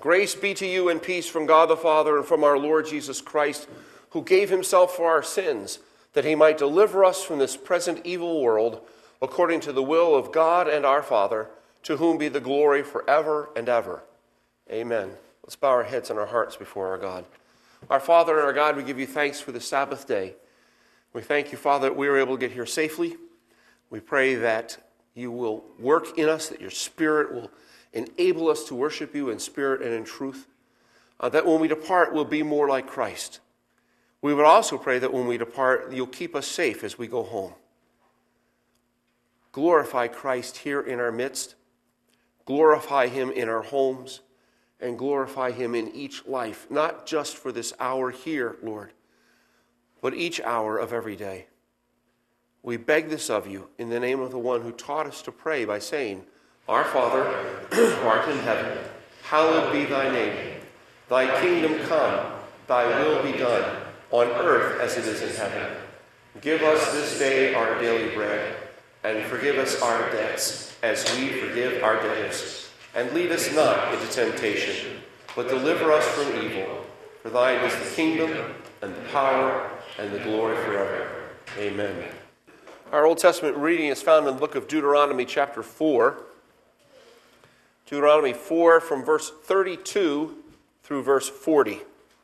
Grace be to you and peace from God the Father and from our Lord Jesus Christ, who gave himself for our sins, that he might deliver us from this present evil world, according to the will of God and our Father, to whom be the glory forever and ever. Amen. Let's bow our heads and our hearts before our God. Our Father and our God, we give you thanks for the Sabbath day. We thank you, Father, that we were able to get here safely. We pray that you will work in us, that your Spirit will enable us to worship you in spirit and in truth, that when we depart, we'll be more like Christ. We would also pray that when we depart, you'll keep us safe as we go home. Glorify Christ here in our midst. Glorify him in our homes. And glorify him in each life, not just for this hour here, Lord, but each hour of every day. We beg this of you in the name of the one who taught us to pray by saying, Our Father, who art in heaven, hallowed be thy name. Thy kingdom come, thy will be done, on earth as it is in heaven. Give us this day our daily bread, and forgive us our debts, as we forgive our debtors. And lead us not into temptation, but deliver us from evil. For thine is the kingdom, and the power, and the glory forever. Amen. Our Old Testament reading is found in the book of Deuteronomy chapter 4. Deuteronomy 4 from verse 32 through verse 40.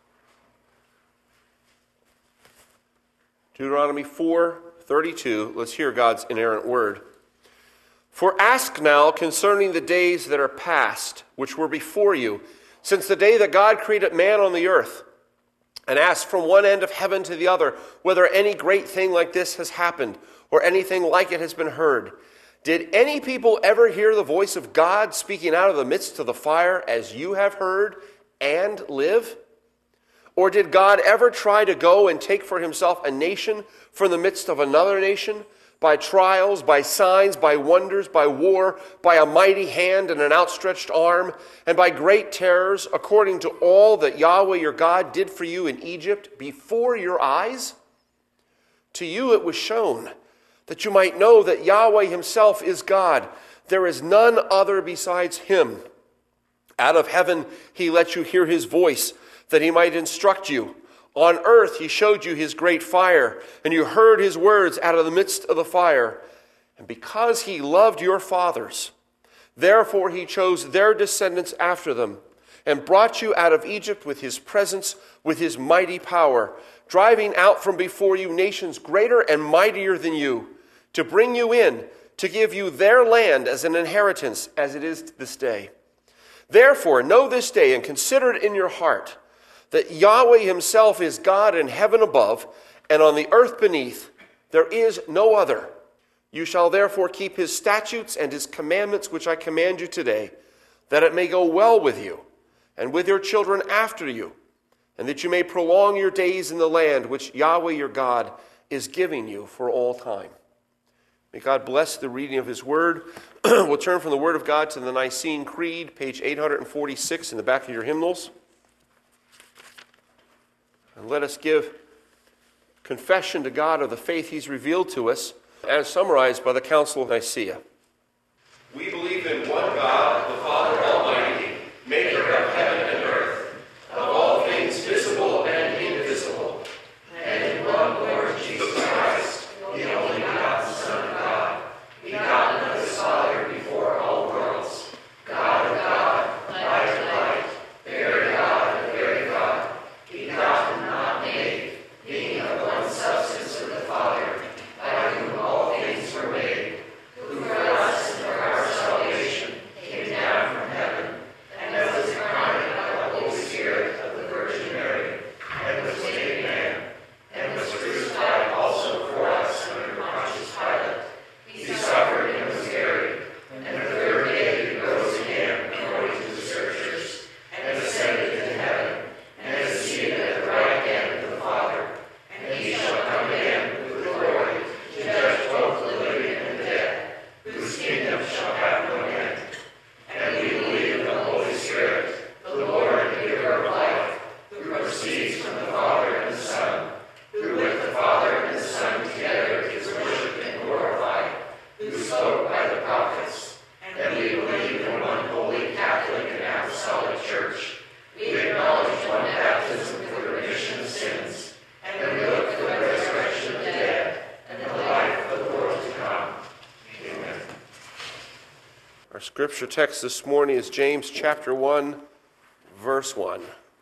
Deuteronomy 4:32. Let's hear God's inerrant word. For ask now concerning the days that are past, which were before you, since the day that God created man on the earth, and ask from one end of heaven to the other, whether any great thing like this has happened, or anything like it has been heard. Did any people ever hear the voice of God speaking out of the midst of the fire, as you have heard, and live? Or did God ever try to go and take for himself a nation from the midst of another nation, by trials, by signs, by wonders, by war, by a mighty hand and an outstretched arm, and by great terrors, according to all that Yahweh your God did for you in Egypt before your eyes? To you it was shown, that you might know that Yahweh himself is God. There is none other besides him. Out of heaven he let you hear his voice, that he might instruct you. On earth he showed you his great fire, and you heard his words out of the midst of the fire. And because he loved your fathers, therefore he chose their descendants after them, and brought you out of Egypt with his presence, with his mighty power, driving out from before you nations greater and mightier than you, to bring you in, to give you their land as an inheritance, as it is this day. Therefore know this day, and consider it in your heart, that Yahweh himself is God in heaven above, and on the earth beneath. There is no other. You shall therefore keep his statutes and his commandments, which I command you today, that it may go well with you, and with your children after you, and that you may prolong your days in the land which Yahweh your God is giving you for all time. May God bless the reading of his word. We'll turn from the word of God to the Nicene Creed, page 846 in the back of your hymnals. And let us give confession to God of the faith he's revealed to us, as summarized by the Council of Nicaea. We believe in one God, the Father Almighty, maker of heaven and earth, of all things visible and invisible, and in one Lord Jesus Christ, the only begotten Son of God, begotten of his Father before all worlds, God of God, light of light, very God of very God, begotten, not made, being of one substance with the Father, by whom all things were made, who for us and for our salvation Scripture text this morning is James chapter 1, verse 1.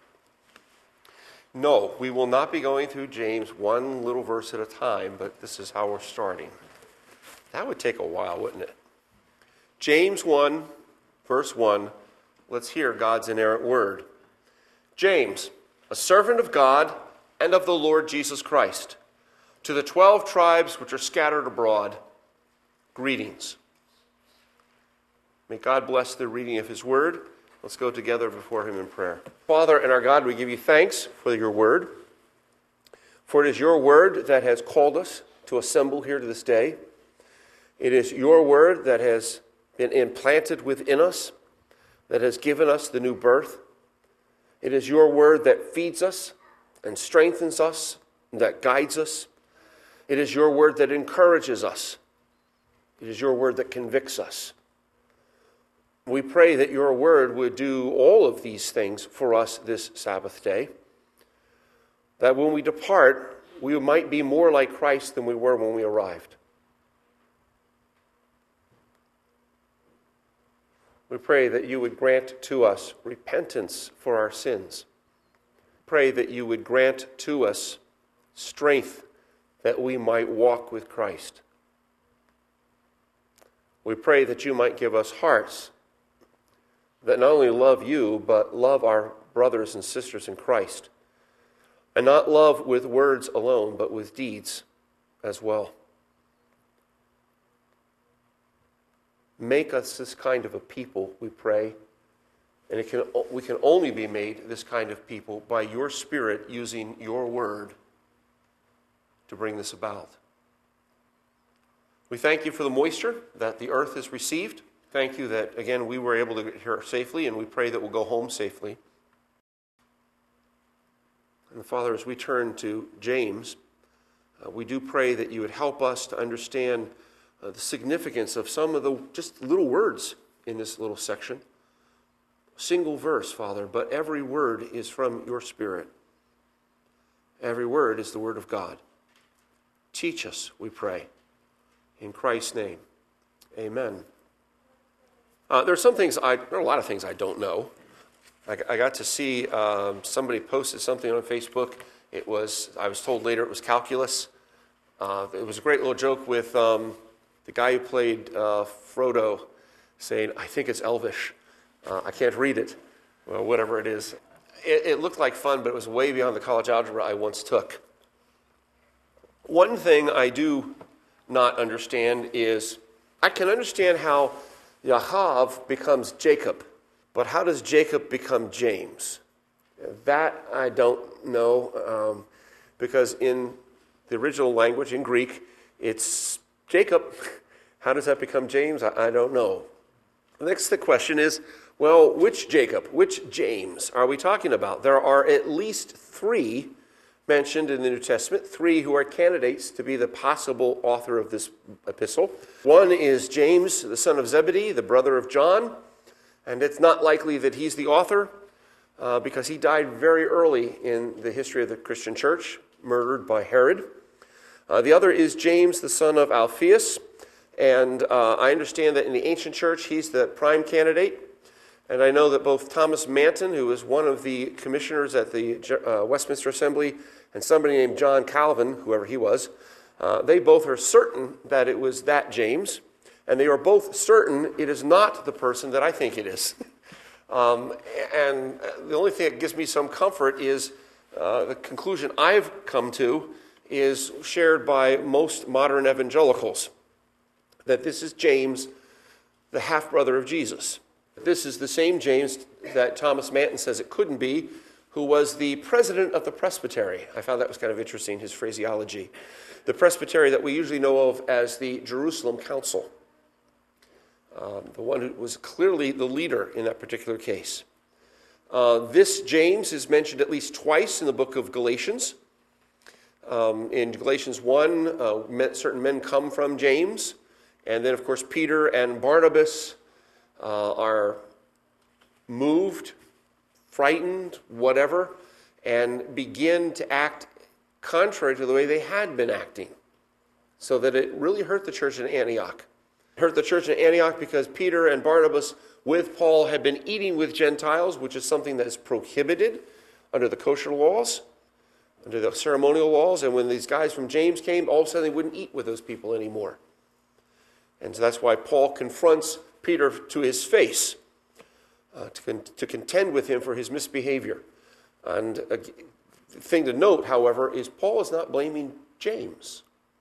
No, we will not be going through James one little verse at a time, but this is how we're starting. That would take a while, wouldn't it? James 1, verse 1. Let's hear God's inerrant word. James, a servant of God and of the Lord Jesus Christ, to the 12 tribes which are scattered abroad, greetings. May God bless the reading of his word. Let's go together before him in prayer. Father and our God, we give you thanks for your word. For it is your word that has called us to assemble here to this day. It is your word that has been implanted within us, that has given us the new birth. It is your word that feeds us and strengthens us, and that guides us. It is your word that encourages us. It is your word that convicts us. We pray that your word would do all of these things for us this Sabbath day, that when we depart, we might be more like Christ than we were when we arrived. We pray that you would grant to us repentance for our sins. Pray that you would grant to us strength that we might walk with Christ. We pray that you might give us hearts that not only love you, but love our brothers and sisters in Christ. And not love with words alone, but with deeds as well. Make us this kind of a people, we pray. And we can only be made this kind of people by your Spirit using your word to bring this about. We thank you for the moisture that the earth has received. Thank you that, again, we were able to get here safely, and we pray that we'll go home safely. And Father, as we turn to James, we do pray that you would help us to understand the significance of some of the just little words in this little section. Single verse, Father, but every word is from your Spirit. Every word is the word of God. Teach us, we pray. In Christ's name, amen. There are a lot of things I don't know. I got to see somebody posted something on Facebook. I was told later it was calculus. It was a great little joke with the guy who played Frodo saying, I think it's Elvish. I can't read it. Well, whatever it is. It looked like fun, but it was way beyond the college algebra I once took. One thing I do not understand is, I can understand how Yahav becomes Jacob, but how does Jacob become James? That I don't know, because in the original language, in Greek, it's Jacob. How does that become James? I don't know. Next, the question is, well, which Jacob, which James are we talking about? There are at least 3 mentioned in the New Testament, 3 who are candidates to be the possible author of this epistle. One is James, the son of Zebedee, the brother of John, and it's not likely that he's the author because he died very early in the history of the Christian church, murdered by Herod. The other is James, the son of Alphaeus, and I understand that in the ancient church he's the prime candidate. And I know that both Thomas Manton, who was one of the commissioners at the Westminster Assembly, and somebody named John Calvin, whoever he was, they both are certain that it was that James, and they are both certain it is not the person that I think it is. And the only thing that gives me some comfort is the conclusion I've come to is shared by most modern evangelicals, that this is James, the half-brother of Jesus. This is the same James that Thomas Manton says it couldn't be, who was the president of the presbytery. I found that was kind of interesting, his phraseology. The presbytery that we usually know of as the Jerusalem Council. The one who was clearly the leader in that particular case. This James is mentioned at least twice in the book of Galatians. In Galatians 1, certain men come from James. And then, of course, Peter and Barnabas are moved, frightened, whatever, and begin to act contrary to the way they had been acting, so that it really hurt the church in Antioch. hurt the church in Antioch because Peter and Barnabas with Paul had been eating with Gentiles, which is something that is prohibited under the kosher laws, under the ceremonial laws. And when these guys from James came, all of a sudden they wouldn't eat with those people anymore. And so that's why Paul confronts Peter to his face to contend with him for his misbehavior. And a thing to note, however, is Paul is not blaming James.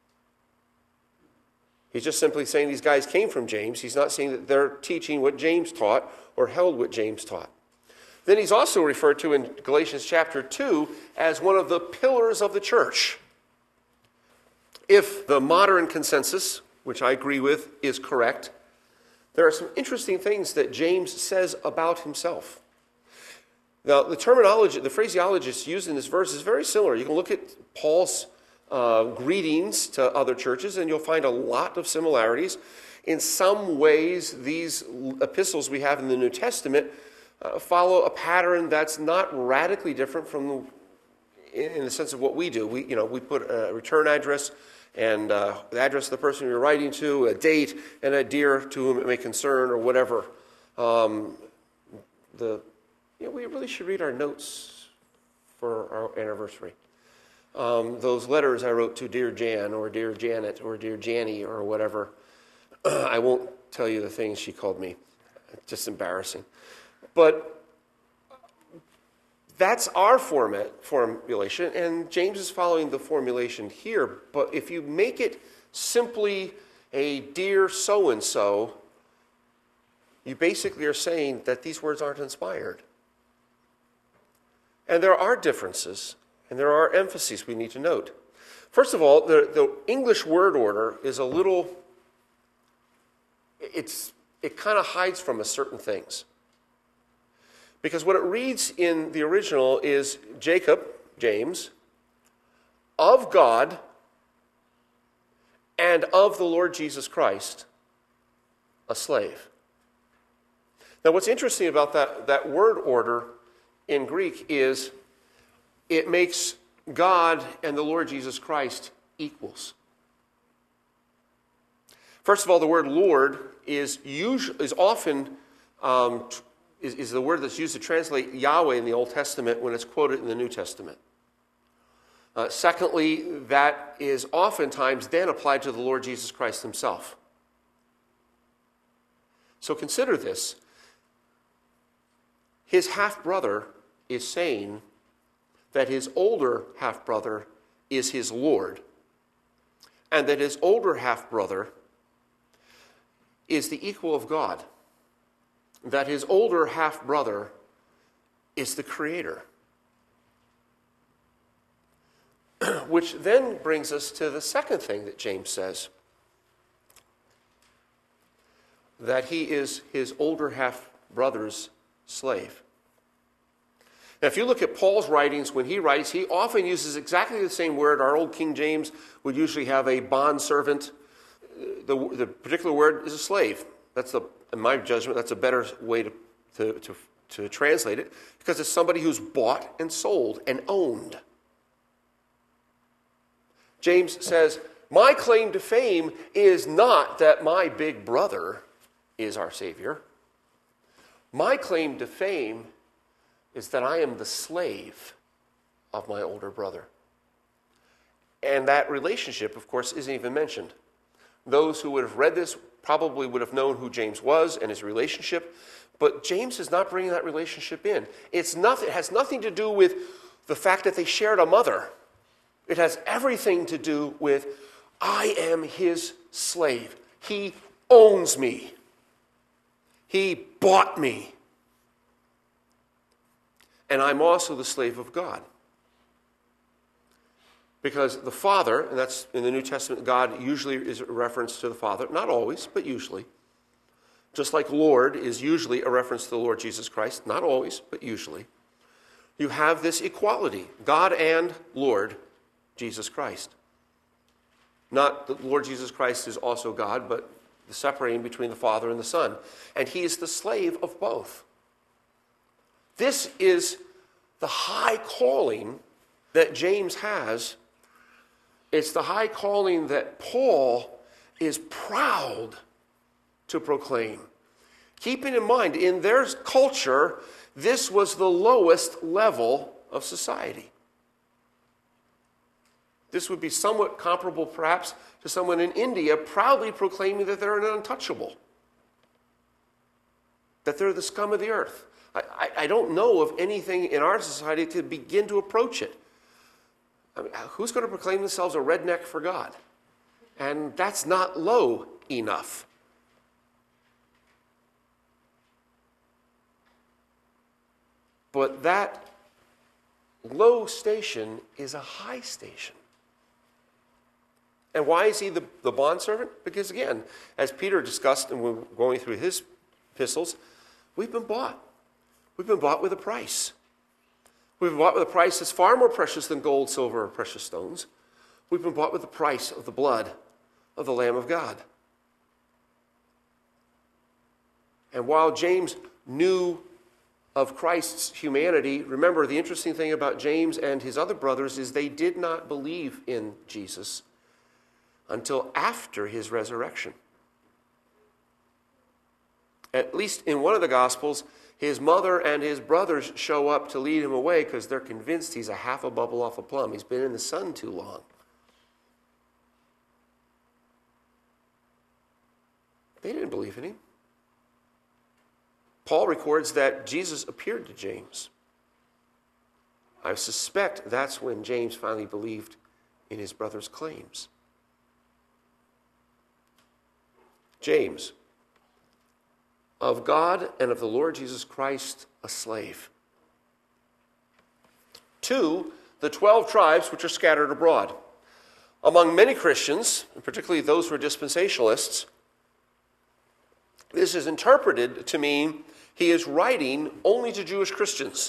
He's just simply saying these guys came from James. He's not saying that they're teaching what James taught or held what James taught. Then he's also referred to in Galatians chapter 2 as one of the pillars of the church. If the modern consensus, which I agree with, is correct, there are some interesting things that James says about himself. Now, the terminology, the phraseology used in this verse is very similar. You can look at Paul's greetings to other churches, and you'll find a lot of similarities. In some ways, these epistles we have in the New Testament follow a pattern that's not radically different from in the sense of what we do. We put a return address and the address of the person you're writing to, a date, and a dear to whom it may concern, or whatever. We really should read our notes for our anniversary. Those letters I wrote to Dear Jan, or Dear Janet, or Dear Janny, or whatever. I won't tell you the things she called me. It's just embarrassing. But that's our formulation, and James is following the formulation here. But if you make it simply a dear so-and-so, you basically are saying that these words aren't inspired. And there are differences, and there are emphases we need to note. First of all, the English word order is a little, it kind of hides from us certain things. Because what it reads in the original is Jacob, James, of God and of the Lord Jesus Christ, a slave. Now what's interesting about that word order in Greek is it makes God and the Lord Jesus Christ equals. First of all, the word Lord is often is the word that's used to translate Yahweh in the Old Testament when it's quoted in the New Testament. Secondly, that is oftentimes then applied to the Lord Jesus Christ himself. So consider this. His half-brother is saying that his older half-brother is his Lord, and that his older half-brother is the equal of God, that his older half-brother is the Creator. Which then brings us to the second thing that James says, that he is his older half-brother's slave. Now, if you look at Paul's writings, when he writes, he often uses exactly the same word. Our old King James would usually have a bondservant. The particular word is a slave. In my judgment, that's a better way to translate it, because it's somebody who's bought and sold and owned. James says, my claim to fame is not that my big brother is our Savior. My claim to fame is that I am the slave of my older brother. And that relationship, of course, isn't even mentioned. Those who would have read this probably would have known who James was and his relationship, but James is not bringing that relationship in. It has nothing to do with the fact that they shared a mother. It has everything to do with, I am his slave. He owns me. He bought me. And I'm also the slave of God. Because the Father, and that's in the New Testament, God usually is a reference to the Father. Not always, but usually. Just like Lord is usually a reference to the Lord Jesus Christ. Not always, but usually. You have this equality. God and Lord Jesus Christ. Not that Lord Jesus Christ is also God, but the separating between the Father and the Son. And he is the slave of both. This is the high calling that James has. It's the high calling that Paul is proud to proclaim. Keeping in mind, in their culture, this was the lowest level of society. This would be somewhat comparable, perhaps, to someone in India proudly proclaiming that they're an untouchable, that they're the scum of the earth. I don't know of anything in our society to begin to approach it. I mean, who's going to proclaim themselves a redneck for God? And that's not low enough. But that low station is a high station. And why is he the bondservant? Because again, as Peter discussed and we're going through his epistles, we've been bought. We've been bought with a price. We've been bought with a price that's far more precious than gold, silver, or precious stones. We've been bought with the price of the blood of the Lamb of God. And while James knew of Christ's humanity, remember the interesting thing about James and his other brothers is they did not believe in Jesus until after his resurrection. At least in one of the Gospels, his mother and his brothers show up to lead him away because they're convinced he's a half a bubble off a plum. He's been in the sun too long. They didn't believe in him. Paul records that Jesus appeared to James. I suspect that's when James finally believed in his brother's claims. James, of God and of the Lord Jesus Christ, a slave. To the 12 tribes which are scattered abroad. Among many Christians, and particularly those who are dispensationalists, this is interpreted to mean he is writing only to Jewish Christians.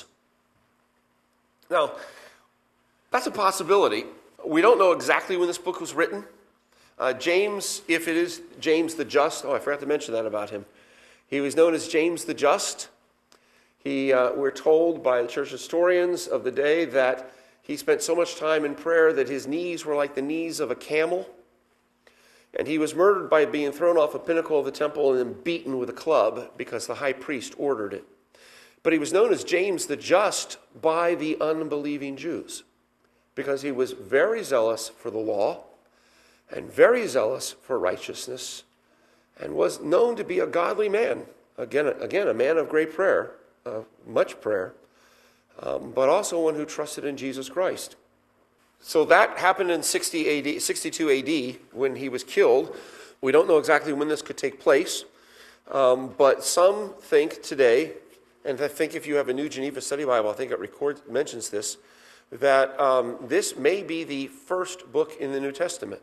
Now, that's a possibility. We don't know exactly when this book was written. James, if it is James the Just, I forgot to mention that about him. He was known as James the Just. We're told by the church historians of the day that he spent so much time in prayer that his knees were like the knees of a camel. And he was murdered by being thrown off a pinnacle of the temple and then beaten with a club because the high priest ordered it. But he was known as James the Just by the unbelieving Jews because he was very zealous for the law and very zealous for righteousness and was known to be a godly man. Again, a man of great prayer, much prayer, but also one who trusted in Jesus Christ. So that happened in 62 AD when he was killed. We don't know exactly when this could take place, but some think today, and I think if you have a New Geneva Study Bible, I think it mentions this, that this may be the first book in the New Testament.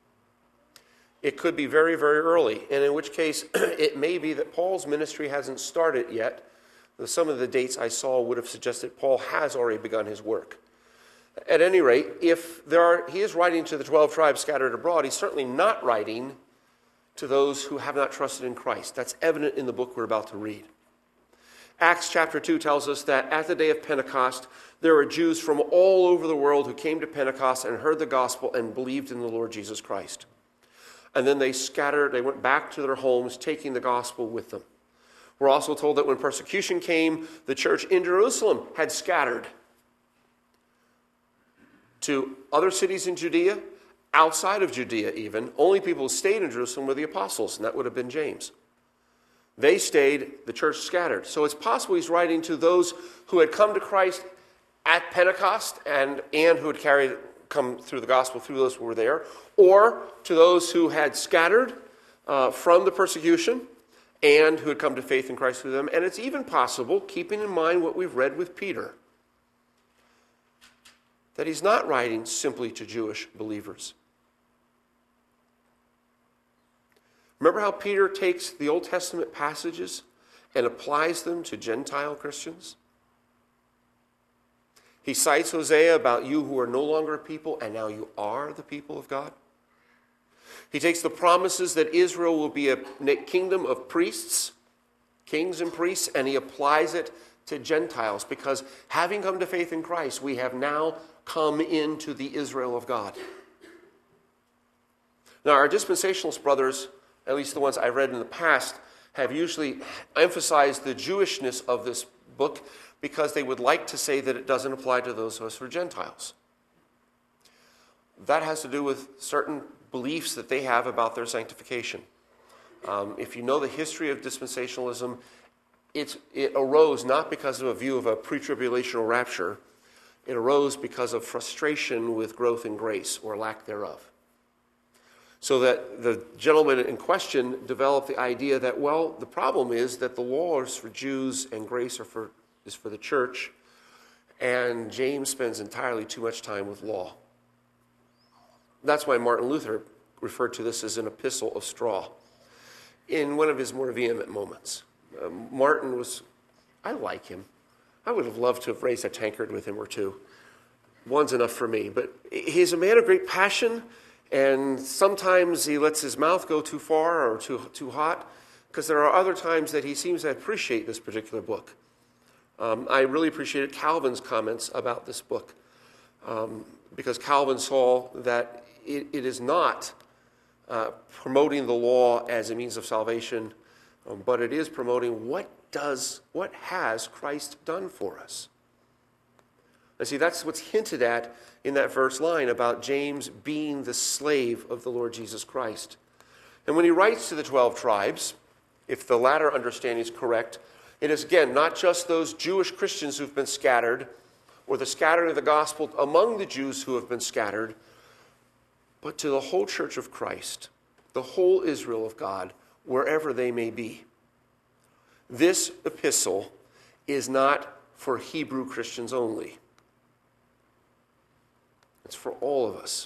It could be very, very early, and in which case it may be that Paul's ministry hasn't started yet. Some of the dates I saw would have suggested Paul has already begun his work. At any rate, if he is writing to the 12 tribes scattered abroad, he's certainly not writing to those who have not trusted in Christ. That's evident in the book we're about to read. Acts chapter 2 tells us that at the day of Pentecost, there were Jews from all over the world who came to Pentecost and heard the gospel and believed in the Lord Jesus Christ. And then they scattered, they went back to their homes, taking the gospel with them. We're also told that when persecution came, the church in Jerusalem had scattered to other cities in Judea, outside of Judea even. Only people who stayed in Jerusalem were the apostles, and that would have been James. They stayed, the church scattered. So it's possible he's writing to those who had come to Christ at Pentecost and who had come through the gospel through those who were there, or to those who had scattered from the persecution and who had come to faith in Christ through them. And it's even possible, keeping in mind what we've read with Peter, that he's not writing simply to Jewish believers. Remember how Peter takes the Old Testament passages and applies them to Gentile Christians? He cites Hosea about you who are no longer a people, and now you are the people of God. He takes the promises that Israel will be a kingdom of priests, kings and priests, and he applies it to Gentiles, because having come to faith in Christ, we have now come into the Israel of God. Now, our dispensationalist brothers at least the ones I've read in the past, have usually emphasized the Jewishness of this book because they would like to say that it doesn't apply to those of us who are Gentiles. That has to do with certain beliefs that they have about their sanctification. If you know the history of dispensationalism, it arose not because of a view of a pre-tribulational rapture. It arose because of frustration with growth in grace or lack thereof. So that the gentleman in question developed the idea that, well, the problem is that the law is for Jews and grace is for the church, and James spends entirely too much time with law. That's why Martin Luther referred to this as an epistle of straw in one of his more vehement moments. I like him. I would have loved to have raised a tankard with him or two. One's enough for me. But he's a man of great passion, and sometimes he lets his mouth go too far or too hot, because there are other times that he seems to appreciate this particular book. I really appreciated Calvin's comments about this book, because Calvin saw that it is not promoting the law as a means of salvation, but it is promoting what has Christ done for us. And see, that's what's hinted at in that first line about James being the slave of the Lord Jesus Christ. And when he writes to the 12 tribes, if the latter understanding is correct, it is, again, not just those Jewish Christians who've been scattered, or the scattering of the gospel among the Jews who have been scattered, but to the whole church of Christ, the whole Israel of God, wherever they may be. This epistle is not for Hebrew Christians only. It's for all of us.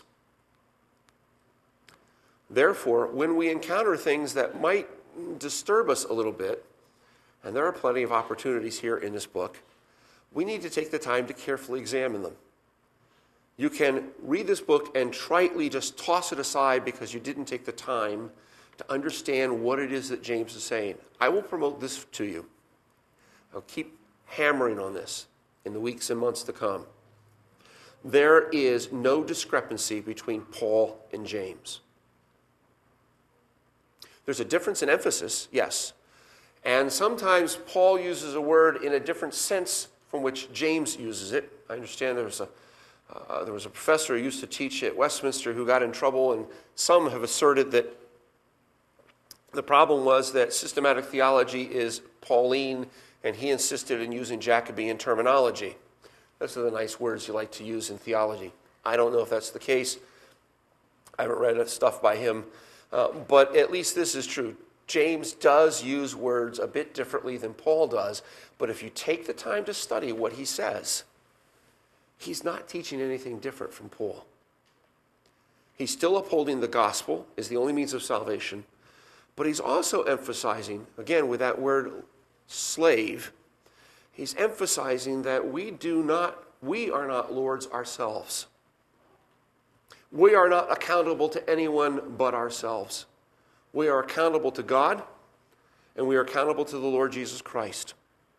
Therefore, when we encounter things that might disturb us a little bit, and there are plenty of opportunities here in this book, we need to take the time to carefully examine them. You can read this book and tritely just toss it aside because you didn't take the time to understand what it is that James is saying. I will promote this to you. I'll keep hammering on this in the weeks and months to come. There is no discrepancy between Paul and James. There's a difference in emphasis, yes. And sometimes Paul uses a word in a different sense from which James uses it. I understand there was a professor who used to teach at Westminster who got in trouble, and some have asserted that the problem was that systematic theology is Pauline, and he insisted in using Jacobean terminology. Those are the nice words you like to use in theology. I don't know if that's the case. I haven't read that stuff by him. But at least this is true. James does use words a bit differently than Paul does, but if you take the time to study what he says, he's not teaching anything different from Paul. He's still upholding the gospel as the only means of salvation, but he's also emphasizing, again with that word slave, he's emphasizing that we are not lords ourselves. We are not accountable to anyone but ourselves. We are accountable to God, and we are accountable to the Lord Jesus Christ.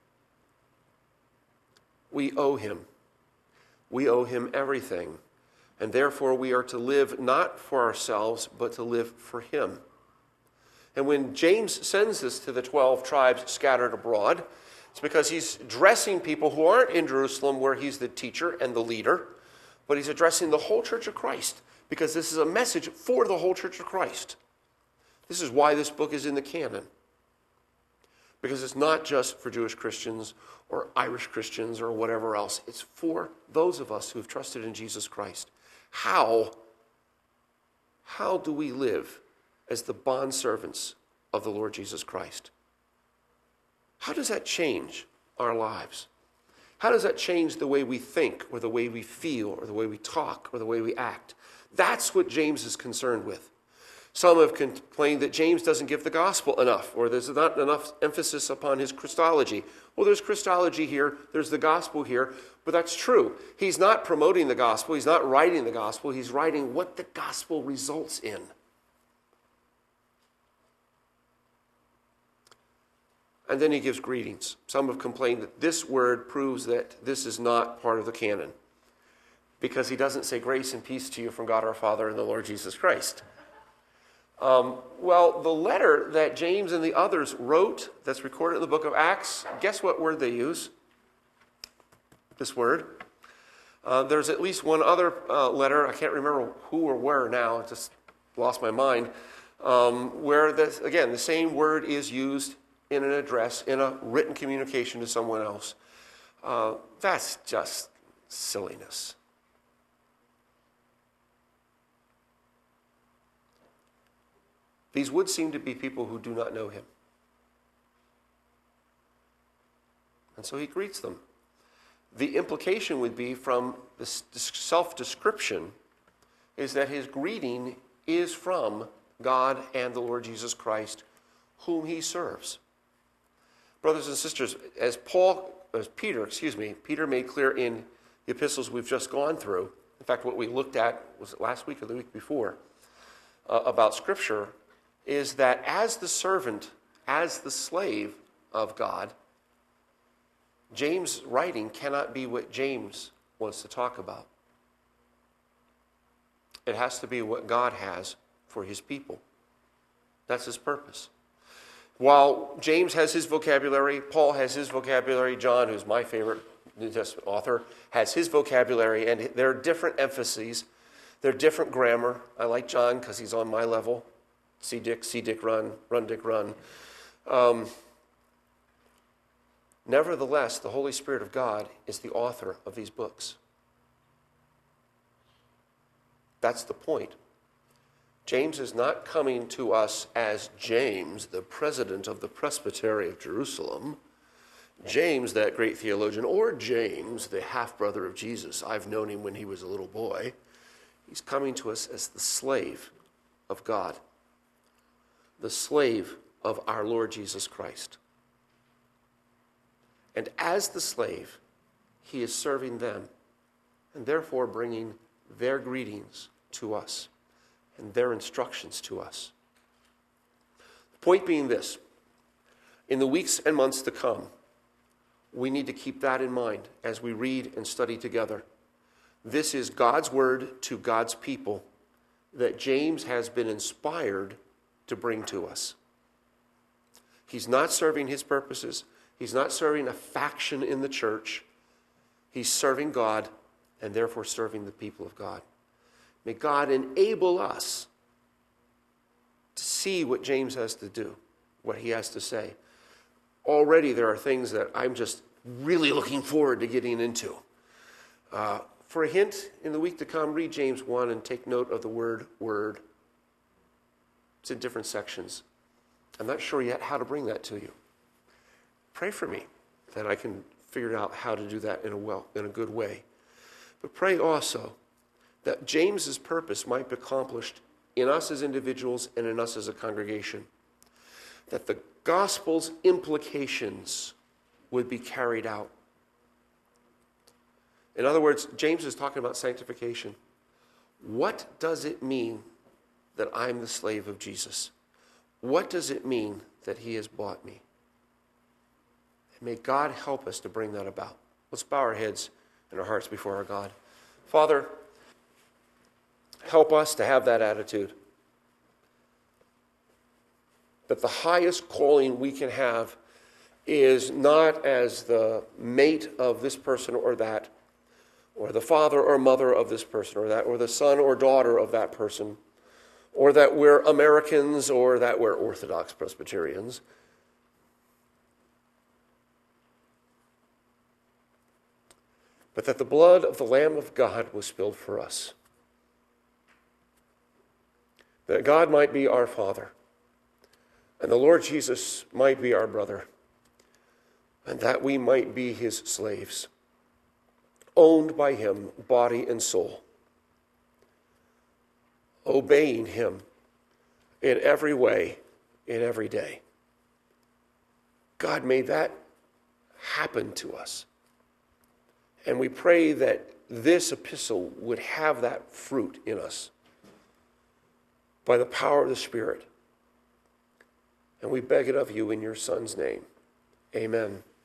We owe him. We owe him everything. And therefore we are to live not for ourselves, but to live for him. And when James sends this to the 12 tribes scattered abroad, it's because he's addressing people who aren't in Jerusalem where he's the teacher and the leader, but he's addressing the whole church of Christ, because this is a message for the whole church of Christ. This is why this book is in the canon. Because it's not just for Jewish Christians or Irish Christians or whatever else. It's for those of us who have trusted in Jesus Christ. How do we live as the bondservants of the Lord Jesus Christ? How does that change our lives? How does that change the way we think or the way we feel or the way we talk or the way we act? That's what James is concerned with. Some have complained that James doesn't give the gospel enough, or there's not enough emphasis upon his Christology. Well, there's Christology here, there's the gospel here, but that's true. He's not promoting the gospel, he's not writing the gospel, he's writing what the gospel results in. And then he gives greetings. Some have complained that this word proves that this is not part of the canon, because he doesn't say grace and peace to you from God our Father and the Lord Jesus Christ. Well, the letter that James and the others wrote that's recorded in the book of Acts, guess what word they use? This word. There's at least one other letter, I can't remember who or where now, I just lost my mind, where, again, the same word is used in an address, in a written communication to someone else. That's just silliness. These would seem to be people who do not know him. And so he greets them. The implication would be from the self-description is that his greeting is from God and the Lord Jesus Christ, whom he serves. Brothers and sisters, as Peter made clear in the epistles we've just gone through, in fact, what we looked at, was it last week or the week before, about Scripture, is that as the servant, as the slave of God, James' writing cannot be what James wants to talk about. It has to be what God has for his people. That's his purpose. While James has his vocabulary, Paul has his vocabulary, John, who's my favorite New Testament author, has his vocabulary, and there are different emphases. There are different grammar. I like John because he's on my level. See Dick, run Dick, run. Nevertheless, the Holy Spirit of God is the author of these books. That's the point. James is not coming to us as James, the president of the Presbytery of Jerusalem, James, that great theologian, or James, the half-brother of Jesus. I've known him when he was a little boy. He's coming to us as the slave of God, the slave of our Lord Jesus Christ. And as the slave, he is serving them and therefore bringing their greetings to us and their instructions to us. The point being this: in the weeks and months to come, we need to keep that in mind as we read and study together. This is God's word to God's people that James has been inspired to bring to us. He's not serving his purposes. He's not serving a faction in the church. He's serving God and therefore serving the people of God. May God enable us to see what James has to do, what he has to say. Already there are things that I'm just really looking forward to getting into. For a hint, in the week to come, read James 1 and take note of the word "word." It's in different sections. I'm not sure yet how to bring that to you. Pray for me that I can figure out how to do that in a good way. But pray also that James's purpose might be accomplished in us as individuals and in us as a congregation. That the gospel's implications would be carried out. In other words, James is talking about sanctification. What does it mean that I'm the slave of Jesus? What does it mean that he has bought me? And may God help us to bring that about. Let's bow our heads and our hearts before our God. Father, help us to have that attitude. That the highest calling we can have is not as the mate of this person or that, or the father or mother of this person or that, or the son or daughter of that person, or that we're Americans or that we're Orthodox Presbyterians. But that the blood of the Lamb of God was spilled for us. That God might be our Father, and the Lord Jesus might be our brother, and that we might be his slaves, owned by him, body and soul, obeying him in every way, in every day. God, may that happen to us. And we pray that this epistle would have that fruit in us by the power of the Spirit. And we beg it of you in your Son's name. Amen.